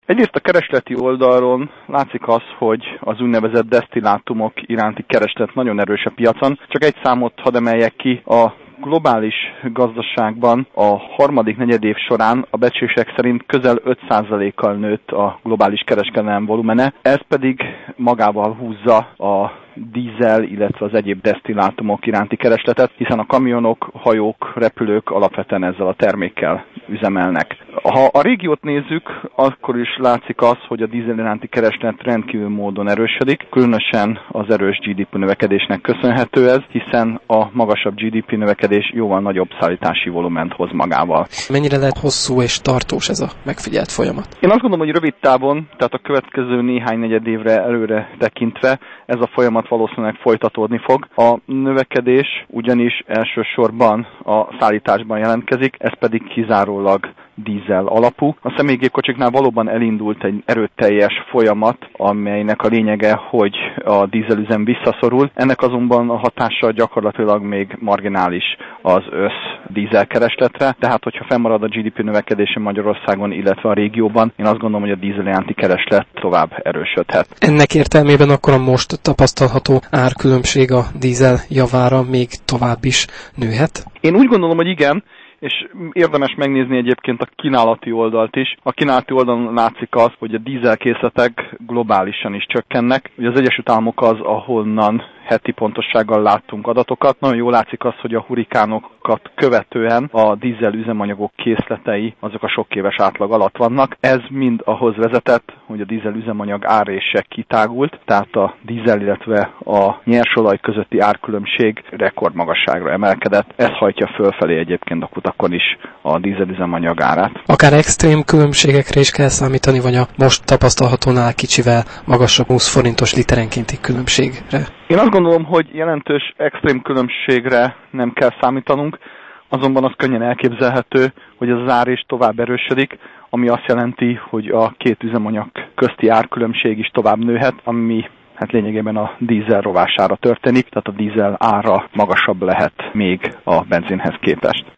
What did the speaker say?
Egyrészt a keresleti oldalon látszik az, hogy az úgynevezett desztillátumok iránti kereslet nagyon erős a piacon. Csak egy számot hadd emeljek ki, a globális gazdaságban a harmadik negyedév során a becslések szerint közel 5%-kal nőtt a globális kereskedelem volumene, ez pedig magával húzza a dízel, illetve az egyéb desztillátumok iránti keresletet, hiszen a kamionok, hajók, repülők alapvetően ezzel a termékkel üzemelnek. Ha a régiót nézzük, akkor is látszik az, hogy a dízel iránti kereslet rendkívül módon erősödik, különösen az erős GDP növekedésnek köszönhető ez, hiszen a magasabb GDP növekedés jóval nagyobb szállítási volument hoz magával. Mennyire lehet hosszú és tartós ez a megfigyelt folyamat? Én azt gondolom, hogy rövid távon, tehát a következő néhány negyed évre előre tekintve ez a folyamat valószínűleg folytatódni fog. A növekedés ugyanis elsősorban a szállításban jelentkezik, ez pedig kizárólag dízel alapú. A személygépkocsiknál valóban elindult egy erőteljes folyamat, amelynek a lényege, hogy a dízelüzem visszaszorul. Ennek azonban a hatása gyakorlatilag még marginális az dízelkeresletre, tehát hogyha fennmarad a GDP növekedése Magyarországon, illetve a régióban, én azt gondolom, hogy a dízel iránti kereslet tovább erősödhet. Ennek értelmében akkor a most tapasztalható árkülönbség a dízel javára még tovább is nőhet? Én úgy gondolom, hogy igen, és érdemes megnézni egyébként a kínálati oldalt is. A kínálati oldalon látszik az, hogy a dízelkészletek globálisan is csökkennek. Ugye az Egyesült Államok az, ahonnan heti pontossággal láttunk adatokat. Nagyon jól látszik az, hogy a hurikánokat követően a dízel üzemanyagok készletei azok a sok éves átlag alatt vannak. Ez mind ahhoz vezetett, hogy a dízel üzemanyag árrése kitágult, tehát a dízel, illetve a nyersolaj közötti árkülönbség rekordmagasságra emelkedett. Ez hajtja fölfelé egyébként a kutakon is a dízel üzemanyag árát. Akár extrém különbségekre is kell számítani, vagy a most tapasztalhatónál kicsivel magasabb 20 forintos literenkénti különbségre? Én azt gondolom, hogy jelentős extrém különbségre nem kell számítanunk, azonban az könnyen elképzelhető, hogy ez az ár is tovább erősödik, ami azt jelenti, hogy a két üzemanyag közti árkülönbség is tovább nőhet, ami lényegében a dízel rovására történik, tehát a dízel ára magasabb lehet még a benzinhez képest.